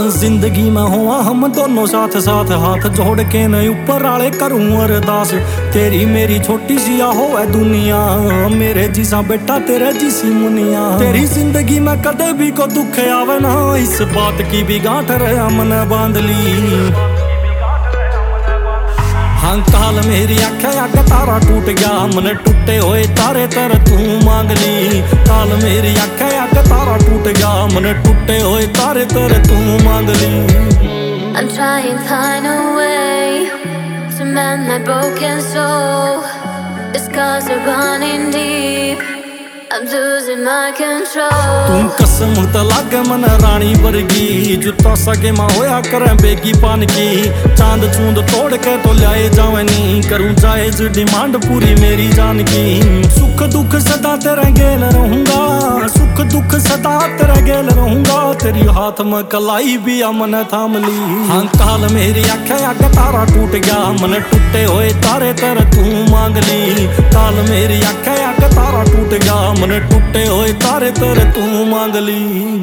जिंदगी में हुआ हम दोनों साथ साथ, हाथ जोड़ के न ऊपर आले करूं अरदास। तेरी मेरी छोटी सी हो है दुनिया, मेरे जिसा बेटा तेरे जिसी मुनिया। तेरी जिंदगी में कदे भी को दुख आवे ना, इस बात की भी गांठ रहा मन बांध ली। हाँ काल मेरी आँखें आगे तारा टूट गया, मन टूटे हुए तारे तर तू मांग ली। काल मेरी आँखें आगे तारा टूट गया, मन टूटे हुए तारे तर तू मांग ली। I'm trying to find a way to mend my broken soul. The scars are running deep, I'm losing my control. तुम कसम तो लागे मन रानी वर्गी, जुता सगे माँ होया करें बेगी पान की। चांद चूंद तोड़ के तो लाए जावनी, करूं जायज डिमांड पूरी मेरी जान की। सुख दुख सदा तेरे गेल रहूंगा, सुख दुख सदा तेरे गेल रहूंगा। तेरी हाथ में कलाई भी मन थाम ली। हाँ काल मेरी आँखें आगे तारा टूट गया, मन टूटे हुए तारे तर तू मांग ली। काल मेरी आँखें आगे तारा टूट गया, मन टूटे हुए तारे तर तू मांग ली।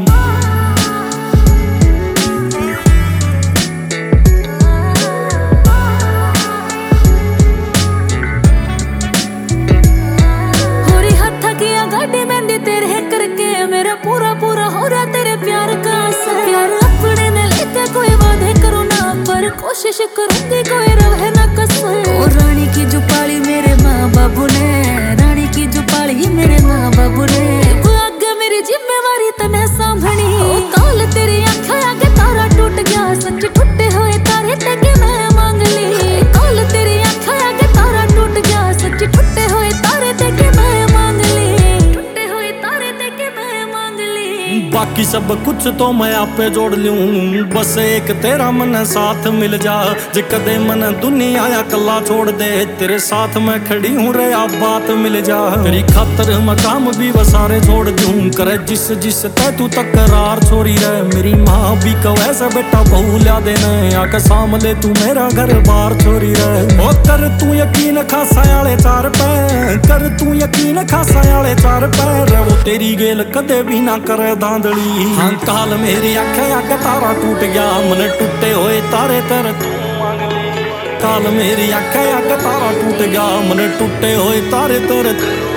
होरी हथा किया गाड़ी मेहंदी तेरे करके, मेरा पूरा पूरा हो रहा तेरे प्यार का असर। प्यार अपने ने लेके कोई वादे करो ना, पर कोशिश करूंगी कोई रहे ना कसर। ओ रानी की जो पाली मेरे माँ बाबू ने, रानी की जो पाली मेरे माँ बाबू ने, आगे मेरी जिम्मेवारी तने सांभनी। काल तेरी आँखें आगे तारा टूट गया, सच टूटे हुए तारे तेके मैं मांग ली। काल तेरी आँखें आगे तारा टूट गया, सच टूटे हुए तारे तेके मैं मांग ली। टूटे हुए तारे तेके मैं मांग ली। बाकी सब कुछ तो मैं आपे जोड़ लूं, बस एक तेरा मन साथ मिल जा। जे कदे मन दुनिया या कल्ला छोड़ दे, तेरे साथ मैं खड़ी हूँ रे आप बात मिल जा। तेरी खातर मकाम भी वसारे छोड़ दूं, करे जिस जिस तै तू तकरार छोरी रे। मेरी माँ भी कवे से बेटा बहू ल्या देने, आके सामले तू मेरा घर बार छोरी रे। ओ कर तू यकीन खासा आले चार पे, कर तू यकीन खासा आले चार पे रे। वो तेरी गेल कदे भी ना करे धांधली। हाँ काल मेरी आँखें आगे तारा टूट गया, मन टूटे हुए तारे तर तू मांग ली। काल मेरी आँखें आगे तारा टूट गया, मन टूटे हुए तारे तर तू